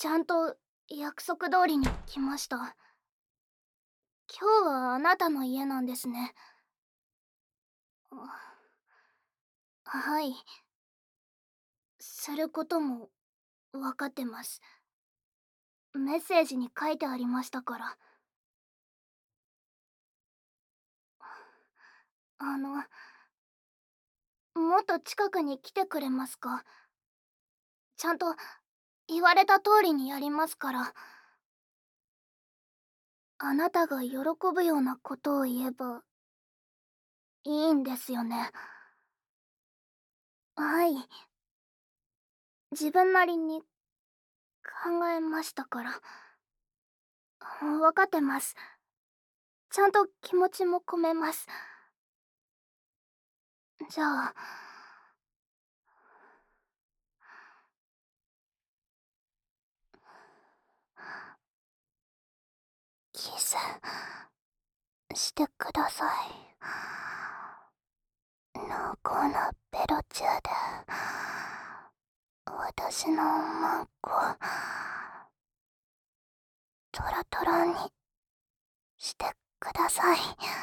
ちゃんと約束通りに来ました。今日はあなたの家なんですね。はい。することも分かってます。メッセージに書いてありましたから。あの、もっと近くに来てくれますか？ちゃんと言われた通りにやりますから。あなたが喜ぶようなことを言えばいいんですよね。はい。自分なりに考えましたから。分かってます。ちゃんと気持ちも込めます。じゃあ、キスしてください。濃厚なベロチューで私のマンコトロトロにしてください。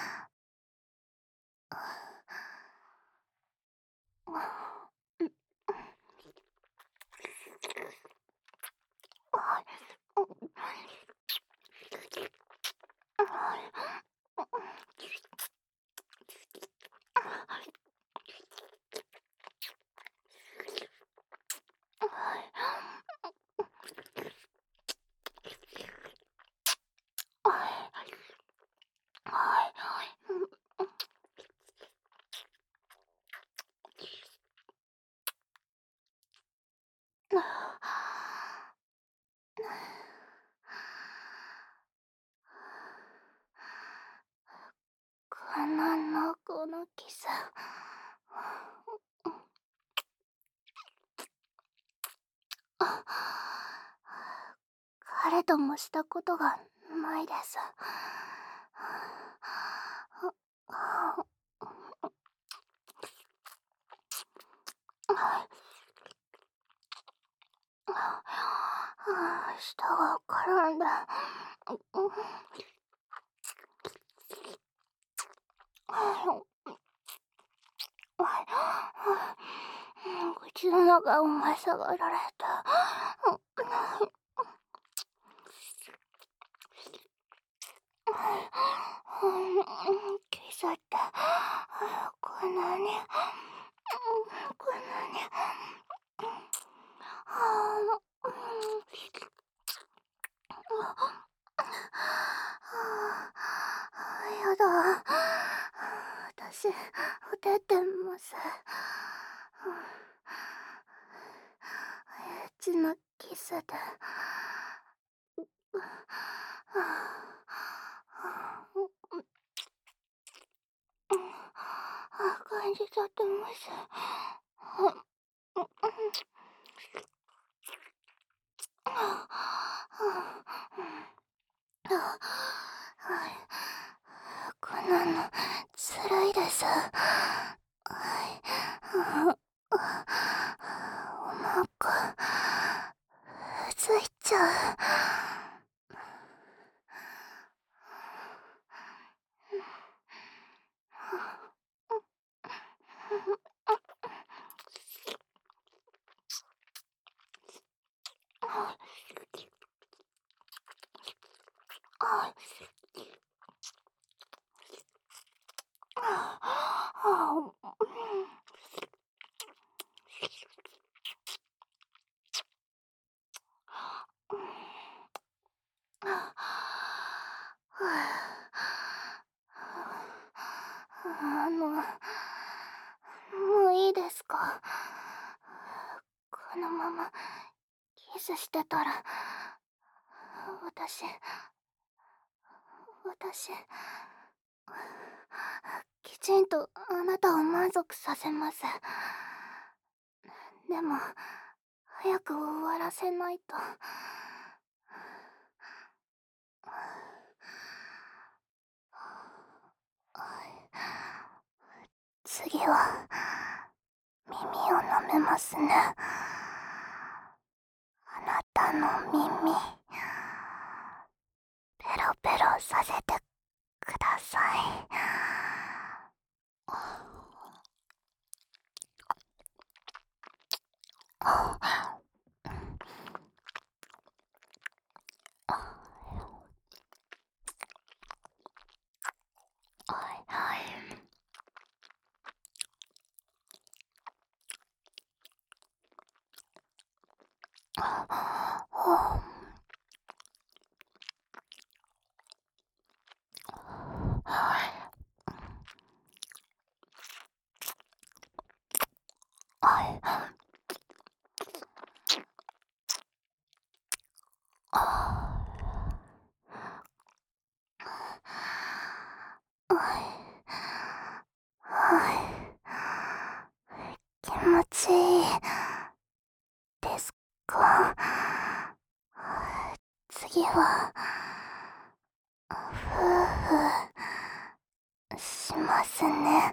この濃厚なキス彼ともしたことがないです。舌が絡んで口の中をまさがられた。キスってこんなにこんなにやだ。私、ほてってます。エッチなキスで。感じちゃってます。こんなのつらいです。おまんこついちゃもういいですか？このままキスしてたら私私きちんとあなたを満足させます。でも早く終わらせないと。次は耳を舐めますね。あなたの耳ペロペロさせてください。はいはい。はい。気持ちいいですか？次はふうふうしますね。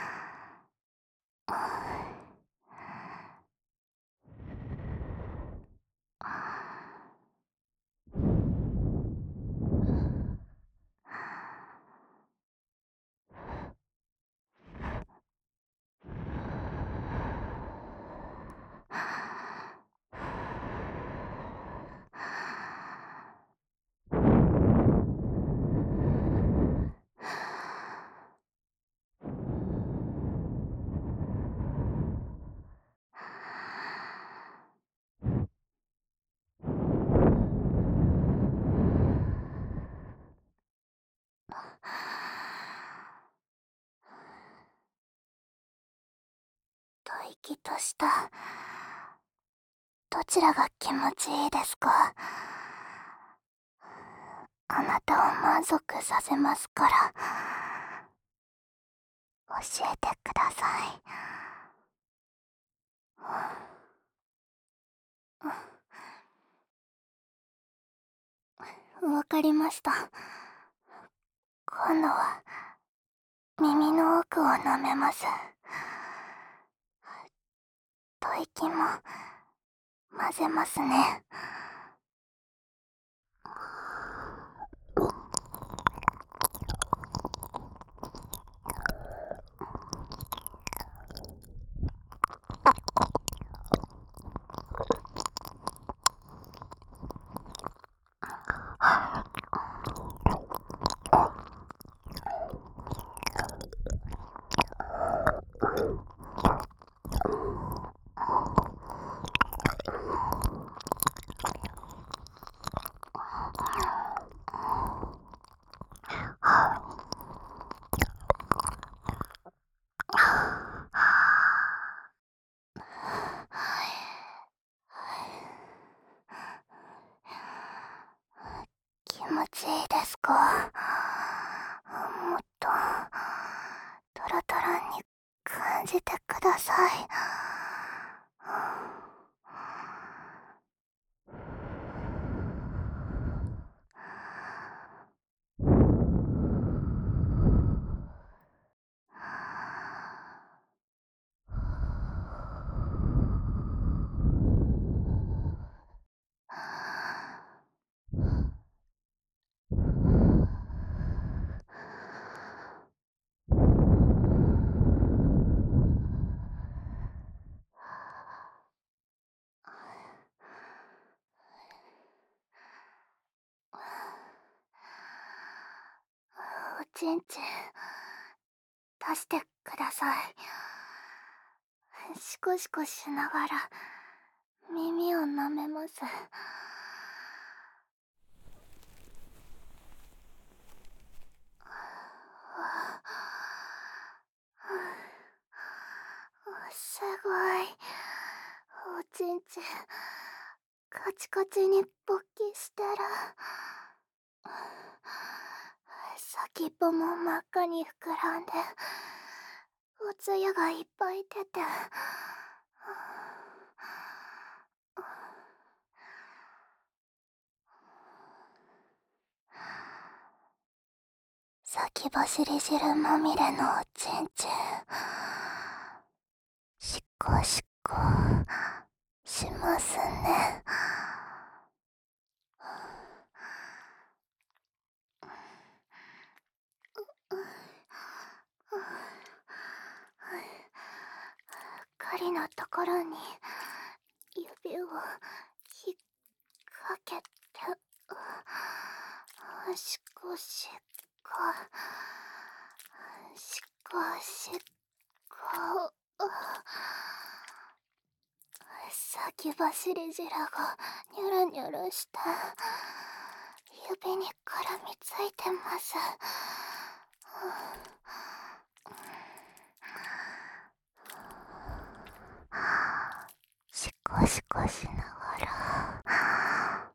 吐息としたどちらが気持ちいいですか？あなたを満足させますから教えてください。わかりました。今度は耳の奥を舐めます。吐息も混ぜますね。気持ちいいですか？もっとトロトロに感じてください。おちんちん出してください。シコシコしながら耳を舐めます。すごい。おちんちんカチカチに勃起してる。先っぽも真っ赤に膨らんでおつゆがいっぱい出て、先走り汁まみれのおちんちんシコシコしますね。 りのところに指を引っ掛けて、しこしこしこしこ、先走り汁がニョロニョロした指に絡みついてます。シコシコしながら、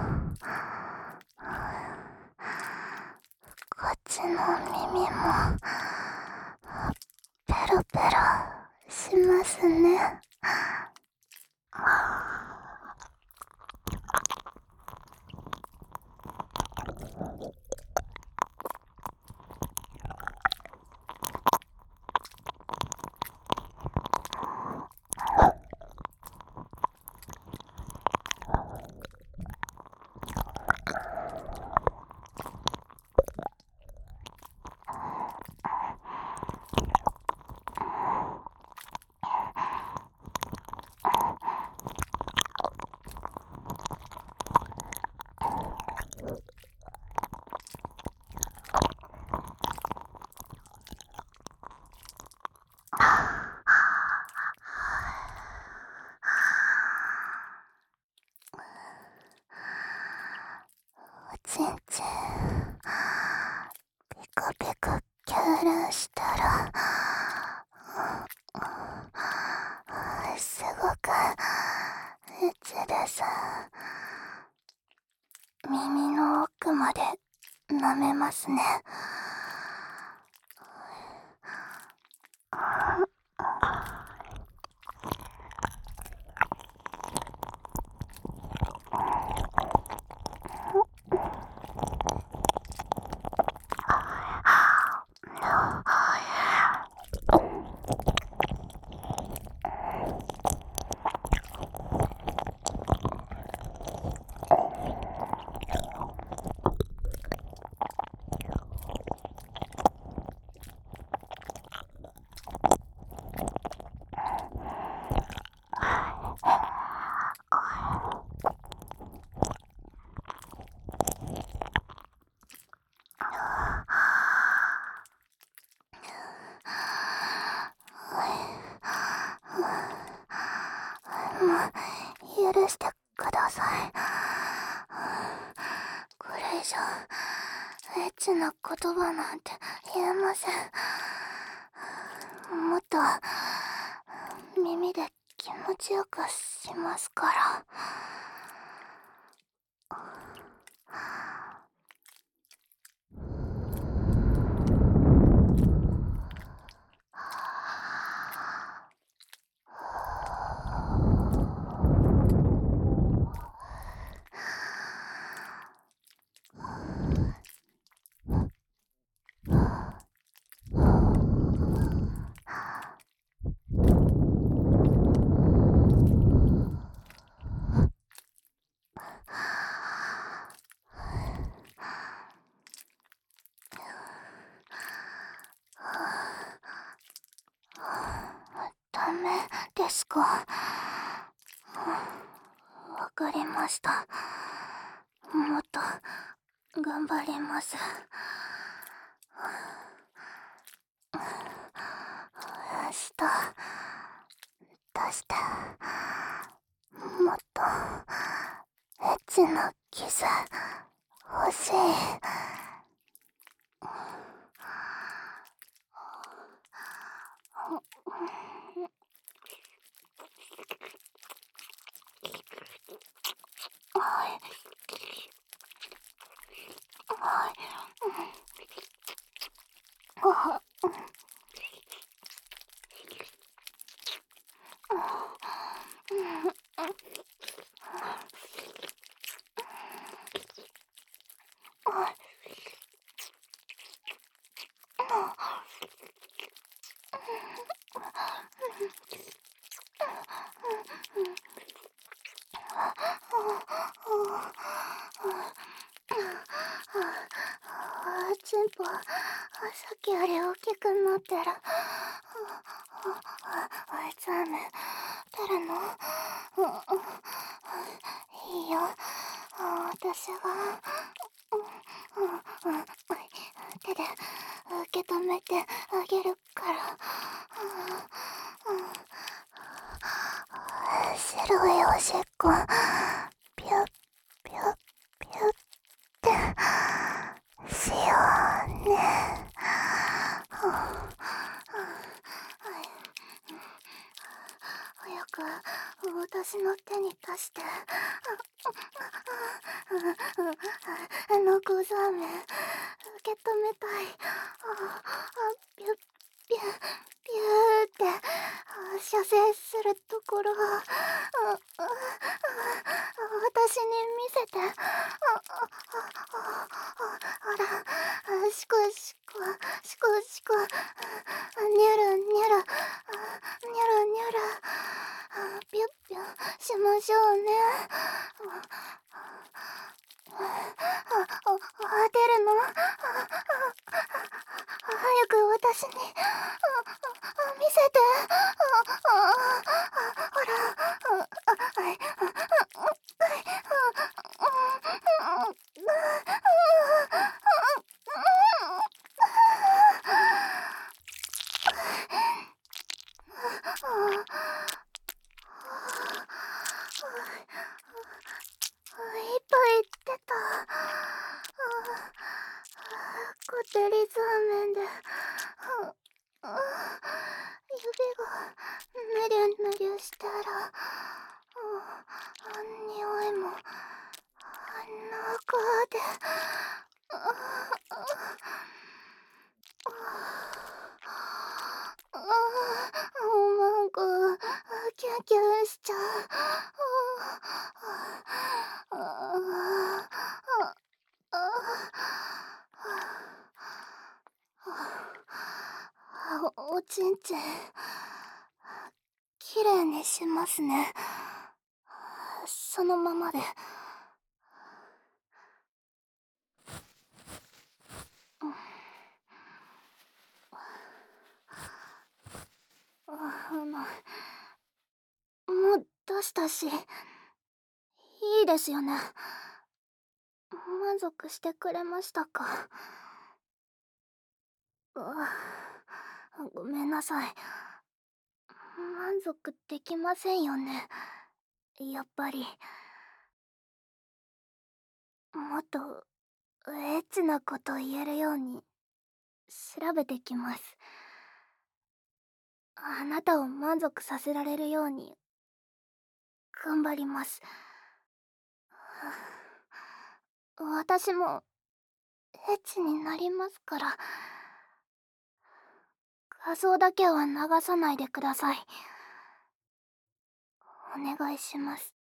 こっちの耳もペロペロしますね。おちんちんピクピクキュルしたら、すごくエッチです。耳の奥まで舐めますね。もう許してください。これ以上エッチな言葉なんて言えません。もっと耳で気持ちよくしますから。ダメですか？わかりました。もっと頑張ります。明日出して、もっとエッチなキス欲しい。チンポさっきより大きくなってる。 ザーム出るの？いいよ。私が手で受け止めてあげるから。白いおしっこピュッピュッピュッってしようね。早く私の手に出して。小ザーメン受け止めたい。ピュッピュッピューって射精するところを私に見せて。ほら、シコシコシコシコ、ニャルニャルニャルニャル、ピュッピュッしましょうね。出るの？早く私に見せて。ほら。いっぱい出た。こってりザーメンで指がぬりゅぬりゅしたら匂いも中で。なんかキュンキュンしちゃう。おちんちんきれいにしますね。そのままで。もう出したし、いいですよね。満足してくれましたか？ごめんなさい。満足できませんよね。やっぱり。もっとエッチなこと言えるように調べてきます。あなたを満足させられるように頑張ります。私もエッチになりますから。画像だけは流さないでください。お願いします。